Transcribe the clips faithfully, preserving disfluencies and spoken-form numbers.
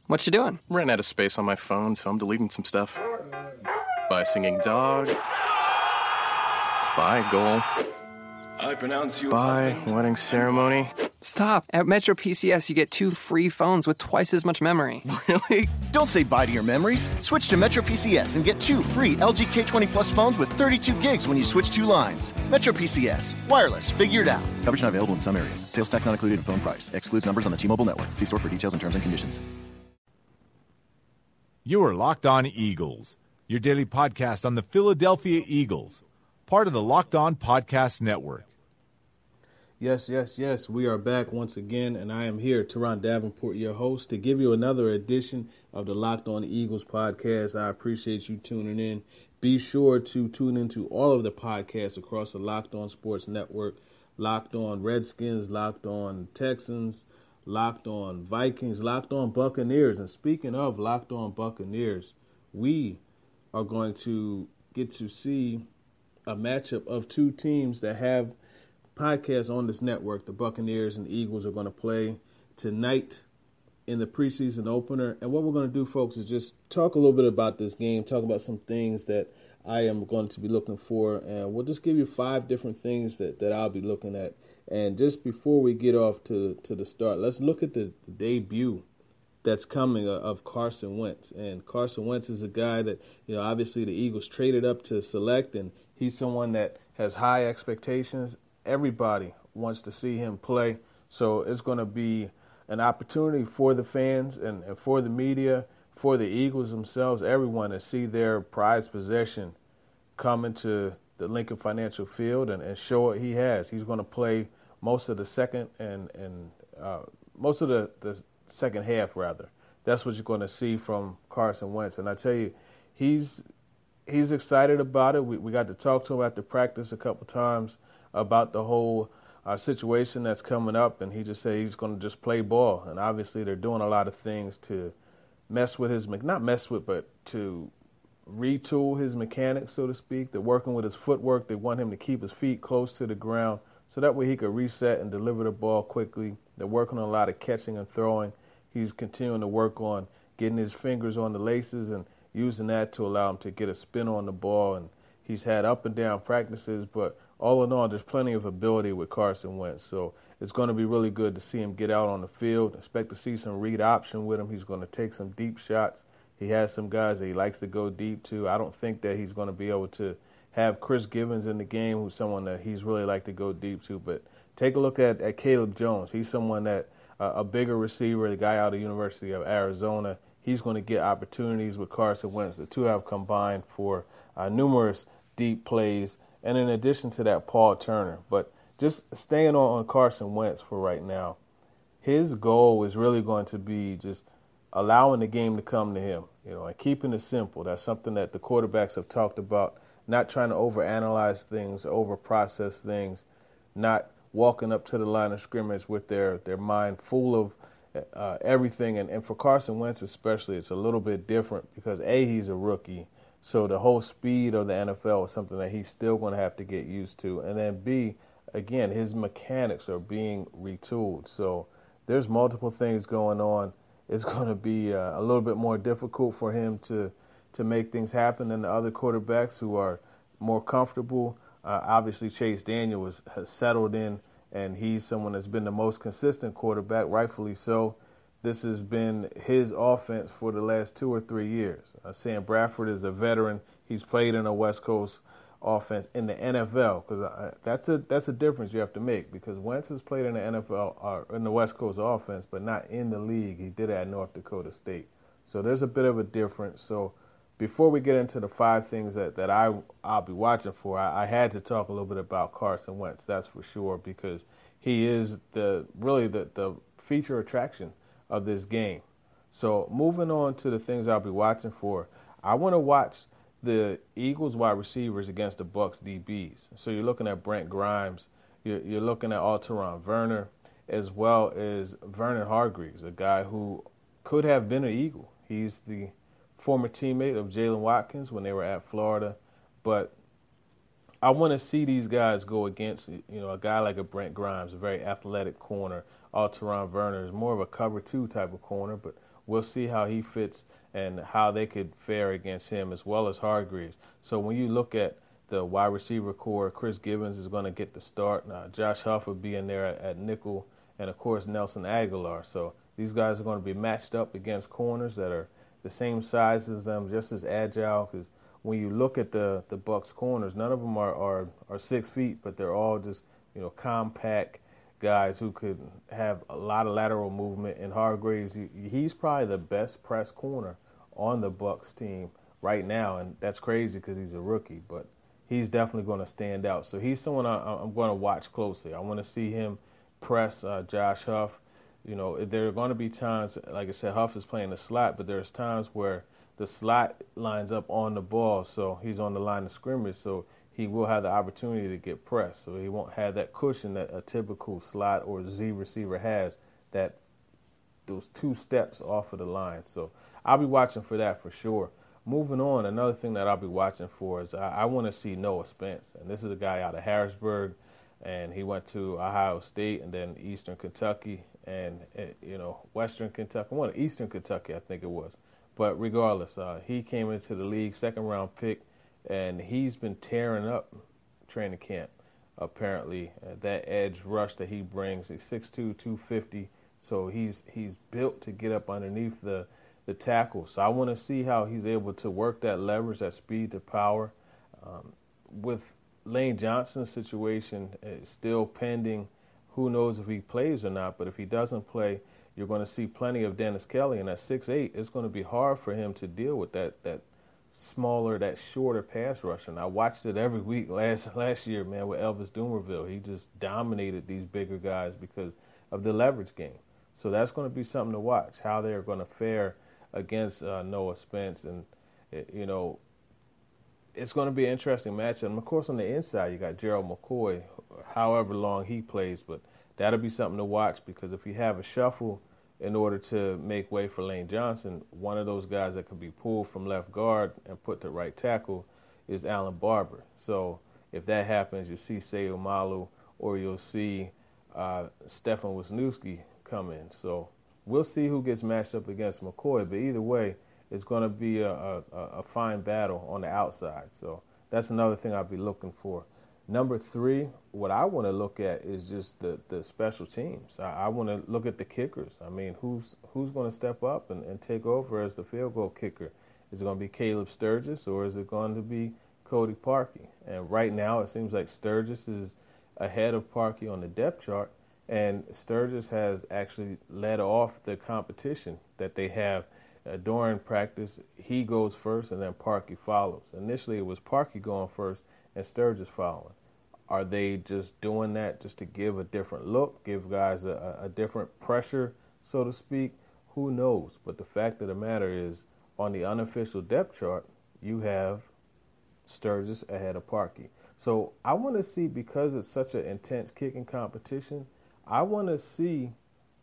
What you doing? Ran out of space on my phone, so I'm deleting some stuff. Bye, singing dog. Bye, goal. I pronounce you. Bye, wedding ceremony. Stop. At Metro P C S, you get two free phones with twice as much memory. Really? Don't say bye to your memories. Switch to Metro P C S and get two free L G K twenty Plus phones with thirty-two gigs when you switch two lines. Metro P C S. Wireless. Figured out. Coverage not available in some areas. Sales tax not included in phone price. Excludes numbers on the T-Mobile network. See store for details and terms and conditions. You are Locked On Eagles, your daily podcast on the Philadelphia Eagles, part of the Locked On Podcast Network. Yes, yes, yes. We are back once again, and I am here, Teron Davenport, your host, to give you another edition of the Locked On Eagles podcast. I appreciate you tuning in. Be sure to tune into all of the podcasts across the Locked On Sports Network, Locked On Redskins, Locked On Texans, Locked On Vikings, Locked On Buccaneers. And speaking of Locked On Buccaneers, we are going to get to see a matchup of two teams that have podcasts on this network. The Buccaneers and the Eagles are going to play tonight in the preseason opener. And what we're going to do, folks, is just talk a little bit about this game, talk about some things that I am going to be looking for. And we'll just give you five different things that, that I'll be looking at. And just before we get off to, to the start, let's look at the, the debut that's coming of Carson Wentz. And Carson Wentz is a guy that, you know, obviously the Eagles traded up to select, and he's someone that has high expectations. Everybody wants to see him play, so it's going to be an opportunity for the fans and, and for the media, for the Eagles themselves, everyone to see their prized possession come into the Lincoln Financial Field and, and show what he has. He's going to play most of the second and, and uh, most of the, the second half, rather. That's what you're going to see from Carson Wentz. And I tell you, he's he's excited about it. We, we got to talk to him after practice a couple times about the whole uh, situation that's coming up, and he just said he's going to just play ball. And obviously they're doing a lot of things to mess with his, not mess with, but to retool his mechanics, so to speak. They're working with his footwork. They want him to keep his feet close to the ground so that way he could reset and deliver the ball quickly. They're working on a lot of catching and throwing. He's continuing to work on getting his fingers on the laces and using that to allow him to get a spin on the ball. And he's had up and down practices, but all in all, there's plenty of ability with Carson Wentz. So it's going to be really good to see him get out on the field. Expect to see some read option with him. He's going to take some deep shots. He has some guys that he likes to go deep to. I don't think that he's going to be able to have Chris Givens in the game, who's someone that he's really like to go deep to. But take a look at, at Caleb Jones. He's someone that uh, a bigger receiver, the guy out of the University of Arizona. He's going to get opportunities with Carson Wentz. The two have combined for uh, numerous deep plays. And in addition to that, Paul Turner. But just staying on, on Carson Wentz for right now, his goal is really going to be just allowing the game to come to him, you know, and keeping it simple. That's something that the quarterbacks have talked about, not trying to overanalyze things, overprocess things, not walking up to the line of scrimmage with their, their mind full of uh, everything. And, and for Carson Wentz especially, it's a little bit different because, A, he's a rookie. So the whole speed of the N F L is something that he's still going to have to get used to. And then B, again, his mechanics are being retooled. So there's multiple things going on. It's going to be uh, a little bit more difficult for him to to make things happen than the other quarterbacks who are more comfortable. Uh, obviously, Chase Daniel was, has settled in, and he's someone that's been the most consistent quarterback, rightfully so. This has been his offense for the last two or three years. Uh, Sam Bradford is a veteran. He's played in a West Coast offense in the N F L because that's a that's a difference you have to make because Wentz has played in the N F L or in the West Coast offense, but not in the league. He did it at North Dakota State. So there's a bit of a difference. So before we get into the five things that, that I, I'll be watching for, I, I had to talk a little bit about Carson Wentz, that's for sure, because he is the really the, the feature attraction of this game. So moving on to the things I'll be watching for, I want to watch the Eagles wide receivers against the Bucks D Bs. So you're looking at Brent Grimes, you're, you're looking at Alteron Werner, as well as Vernon Hargreaves, a guy who could have been an Eagle. He's the former teammate of Jalen Watkins when they were at Florida. But I want to see these guys go against, you know, a guy like a Brent Grimes, a very athletic corner. Alteron Werner is more of a cover two type of corner, but we'll see how he fits and how they could fare against him as well as Hargreaves. So when you look at the wide receiver core, Chris Gibbons is going to get the start. Now, Josh Huff will be in there at, at nickel, and, of course, Nelson Aguilar. So these guys are going to be matched up against corners that are the same size as them, just as agile, because when you look at the, the Bucs corners, none of them are, are, are six feet, but they're all just, you know, compact guys who could have a lot of lateral movement. And Hargreaves, he, he's probably the best press corner on the Bucs team right now, and that's crazy because he's a rookie, but he's definitely going to stand out. So he's someone I, I'm going to watch closely. I want to see him press uh, Josh Huff. You know, there are going to be times, like I said, Huff is playing the slot, but there's times where the slot lines up on the ball, so he's on the line of scrimmage, so he will have the opportunity to get pressed. So he won't have that cushion that a typical slot or Z receiver has, that those two steps off of the line. So I'll be watching for that for sure. Moving on, another thing that I'll be watching for is I, I want to see Noah Spence. And this is a guy out of Harrisburg, and he went to Ohio State and then Eastern Kentucky and, you know, Western Kentucky. One, Eastern Kentucky, I think it was. But regardless, uh, he came into the league, second-round pick, and he's been tearing up training camp, apparently. Uh, that edge rush that he brings, he's six two, two fifty, so he's he's built to get up underneath the, the tackle. So I want to see how he's able to work that leverage, that speed to power. Um, with Lane Johnson's situation it's still pending, who knows if he plays or not, but if he doesn't play, you're going to see plenty of Dennis Kelly, and at six eight, it's going to be hard for him to deal with that that smaller, that shorter pass rusher. And I watched it every week last last year, man, with Elvis Dumerville. He just dominated these bigger guys because of the leverage game. So that's going to be something to watch, how they're going to fare against uh, Noah Spence. And, it, you know, it's going to be an interesting matchup. And, of course, on the inside, you got Gerald McCoy, however long he plays. But that'll be something to watch because if you have a shuffle in order to make way for Lane Johnson, one of those guys that could be pulled from left guard and put to right tackle is Alan Barber. So if that happens, you'll see Seyo Malu or you'll see uh, Stefan Wisniewski come in. So we'll see who gets matched up against McCoy. But either way, it's going to be a, a, a fine battle on the outside. So that's another thing I'll be looking for. Number three, what I want to look at is just the, the special teams. I, I want to look at the kickers. I mean, who's who's going to step up and, and take over as the field goal kicker? Is it going to be Caleb Sturgis or is it going to be Cody Parkey? And right now it seems like Sturgis is ahead of Parkey on the depth chart, and Sturgis has actually led off the competition that they have uh, during practice. He goes first and then Parkey follows. Initially it was Parkey going first and Sturgis following. Are they just doing that just to give a different look, give guys a, a different pressure, so to speak? Who knows? But the fact of the matter is, on the unofficial depth chart, you have Sturgis ahead of Parkey. So I want to see, because it's such an intense kicking competition, I want to see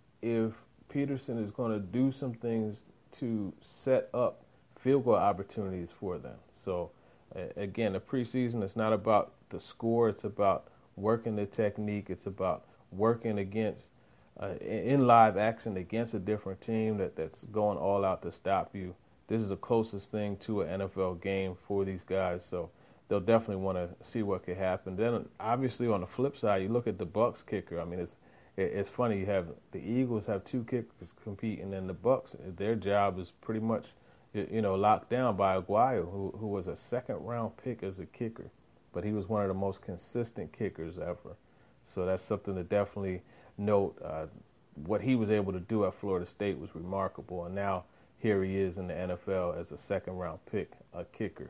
if Peterson is going to do some things to set up field goal opportunities for them. So, uh, again, the preseason is not about the score. It's about working the technique. It's about working against, uh, in live action against a different team that, that's going all out to stop you. This is the closest thing to an N F L game for these guys, so they'll definitely want to see what could happen. Then, obviously, on the flip side, you look at the Bucs kicker. I mean, it's it's funny. You have the Eagles have two kickers competing, and the Bucs, their job is pretty much, you know, locked down by Aguayo, who who was a second-round pick as a kicker, but he was one of the most consistent kickers ever. So that's something to definitely note. Uh, what he was able to do at Florida State was remarkable, and now here he is in the N F L as a second-round pick, a kicker.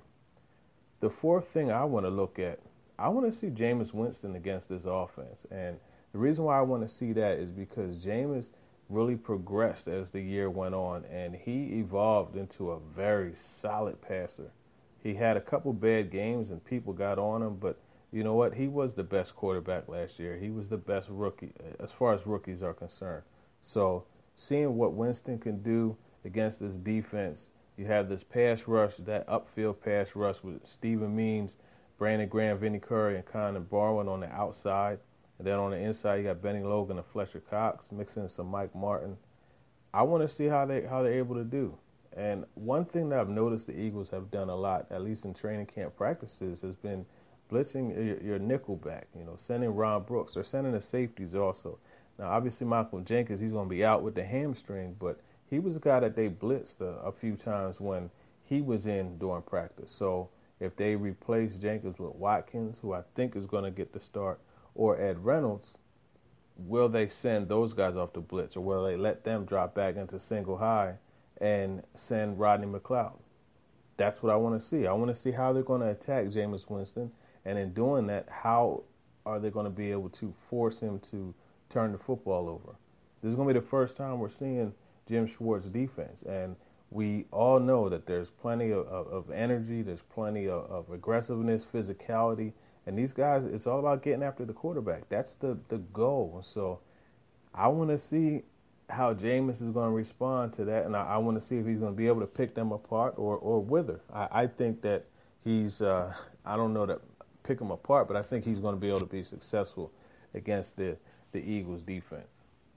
The fourth thing I want to look at, I want to see Jameis Winston against this offense. And the reason why I want to see that is because Jameis really progressed as the year went on, and he evolved into a very solid passer. He had a couple bad games, and people got on him, but you know what? He was the best quarterback last year. He was the best rookie as far as rookies are concerned. So seeing what Winston can do against this defense, you have this pass rush, that upfield pass rush with Steven Means, Brandon Graham, Vinny Curry, and Connor Barwin on the outside. And then on the inside, you got Benny Logan and Fletcher Cox, mixing some Mike Martin. I want to see how they how they're able to do. And one thing that I've noticed the Eagles have done a lot, at least in training camp practices, has been blitzing your, your nickel back, you know, sending Ron Brooks or sending the safeties also. Now, obviously, Michael Jenkins, he's going to be out with the hamstring, but he was a guy that they blitzed a, a few times when he was in during practice. So if they replace Jenkins with Watkins, who I think is going to get the start, or Ed Reynolds, will they send those guys off the blitz, or will they let them drop back into single high and send Rodney McLeod? That's what I want to see. I want to see how they're going to attack Jameis Winston, and in doing that, how are they going to be able to force him to turn the football over? This is going to be the first time we're seeing Jim Schwartz defense, and we all know that there's plenty of, of, of energy, there's plenty of, of aggressiveness, physicality, and these guys, it's all about getting after the quarterback. That's the, the goal. So I want to see how Jameis is going to respond to that, and I, I want to see if he's going to be able to pick them apart or, or wither. I, I think that he's, uh, I don't know that pick them apart, but I think he's going to be able to be successful against the, the Eagles defense.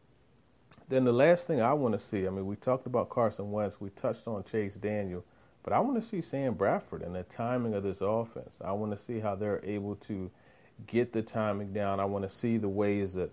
Then the last thing I want to see, I mean, we talked about Carson Wentz, we touched on Chase Daniel, but I want to see Sam Bradford and the timing of this offense. I want to see how they're able to get the timing down. I want to see the ways that,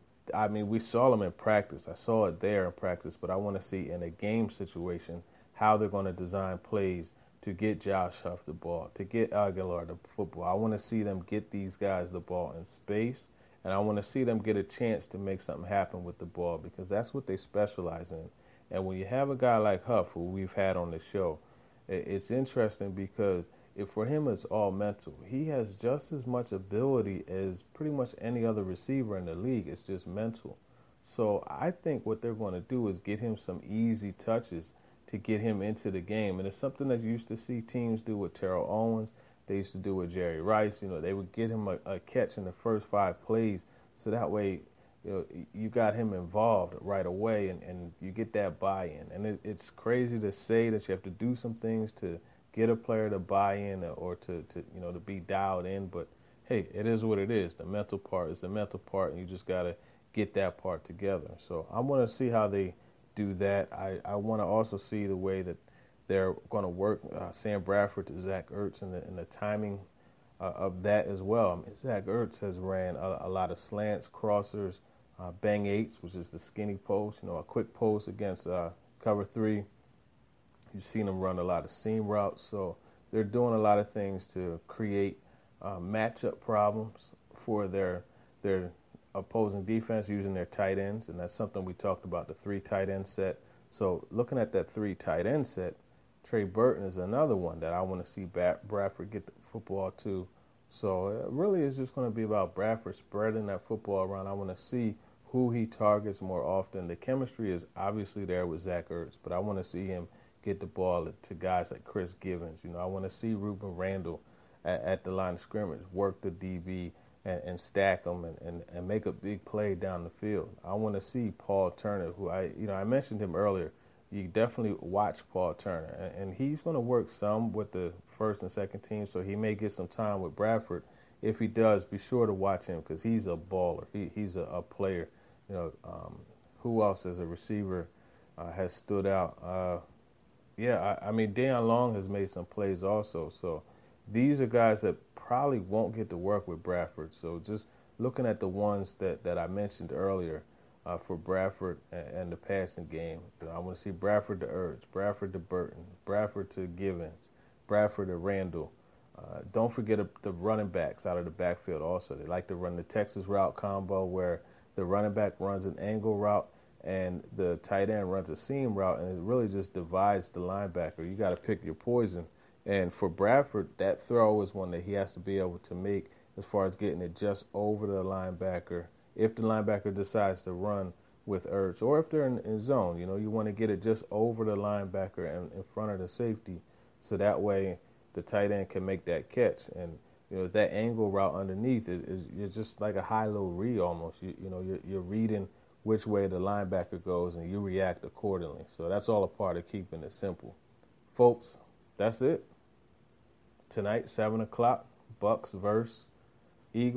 I mean, we saw them in practice. I saw it there in practice, but I want to see in a game situation how they're going to design plays to get Josh Huff the ball, to get Aguilar the football. I want to see them get these guys the ball in space, and I want to see them get a chance to make something happen with the ball, because that's what they specialize in. And when you have a guy like Huff, who we've had on the show, it's interesting because if for him it's all mental. He has just as much ability as pretty much any other receiver in the league. It's just mental. So I think what they're going to do is get him some easy touches to get him into the game. And it's something that you used to see teams do with Terrell Owens. They used to do with Jerry Rice. You know, they would get him a, a catch in the first five plays, so that way, you know, you got him involved right away, and, and you get that buy-in. And it, it's crazy to say that you have to do some things to get a player to buy in or to, to, you know, to be dialed in. But, hey, it is what it is. The mental part is the mental part, and you just got to get that part together. So I want to see how they do that. I, I want to also see the way that they're going to work uh, Sam Bradford to Zach Ertz and the, and the timing uh, of that as well. I mean, Zach Ertz has ran a, a lot of slants, crossers, uh, bang eights, which is the skinny post, you know, a quick post against uh, cover three. You've seen him run a lot of seam routes. So they're doing a lot of things to create uh, matchup problems for their their opposing defense using their tight ends, and that's something we talked about, the three tight end set. So looking at that three tight end set, Trey Burton is another one that I want to see Bradford get the football to. So it really is just going to be about Bradford spreading that football around. I want to see who he targets more often. The chemistry is obviously there with Zach Ertz, but I want to see him get the ball to guys like Chris Givens. You know, I want to see Ruben Randall at, at the line of scrimmage work the D B and, and stack them and, and, and make a big play down the field. I want to see Paul Turner, who I, you know, I mentioned him earlier. You definitely watch Paul Turner, and, and he's going to work some with the first and second team, so he may get some time with Bradford. If he does, be sure to watch him because he's a baller. He, he's a, a player. You know, um, who else as a receiver uh, has stood out? Uh, yeah, I, I mean, Deion Long has made some plays also. So these are guys that probably won't get to work with Bradford. So just looking at the ones that, that I mentioned earlier, Uh, for Bradford and, and the passing game. You know, I want to see Bradford to Ertz, Bradford to Burton, Bradford to Givens, Bradford to Randall. Uh, don't forget a, the running backs out of the backfield also. They like to run the Texas route combo where the running back runs an angle route and the tight end runs a seam route, and it really just divides the linebacker. You got to pick your poison. And for Bradford, that throw is one that he has to be able to make as far as getting it just over the linebacker. If the linebacker decides to run with Ertz, or if they're in, in zone, you know, you want to get it just over the linebacker and in front of the safety, so that way the tight end can make that catch. And you know, that angle route underneath is, is you're just like a high-low read almost. You, you know, you're, you're reading which way the linebacker goes, and you react accordingly. So that's all a part of keeping it simple, folks. That's it. Tonight, seven o'clock, Bucks versus Eagles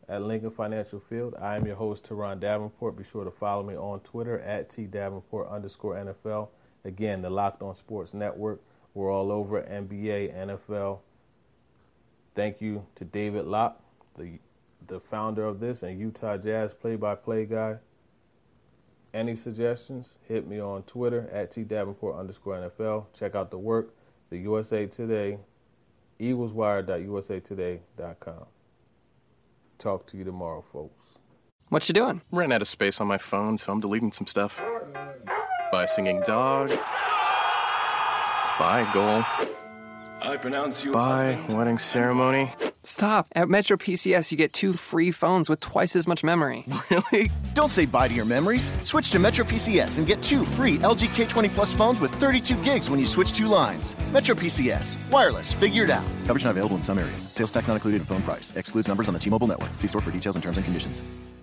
at Lincoln Financial Field. I am your host, Teron Davenport. Be sure to follow me on Twitter at tdavenport underscore NFL. Again, the Locked On Sports Network. We're all over N B A, N F L. Thank you to David Locke, the the founder of this and Utah Jazz play-by-play guy. Any suggestions? Hit me on Twitter at tdavenport underscore NFL. Check out the work, the U S A Today, eagles wire dot u s a today dot com. Talk to you tomorrow, folks. What you doing? Ran out of space on my phone, so I'm deleting some stuff. By singing dog. By goal. I pronounce you. By wedding ceremony. Stop. At Metro P C S, you get two free phones with twice as much memory. Really? Don't say bye to your memories. Switch to Metro P C S and get two free L G K twenty Plus phones with thirty-two gigs when you switch two lines. Metro P C S. Wireless. Figured out. Coverage not available in some areas. Sales tax not included in phone price. Excludes numbers on the T-Mobile network. See store for details and terms and conditions.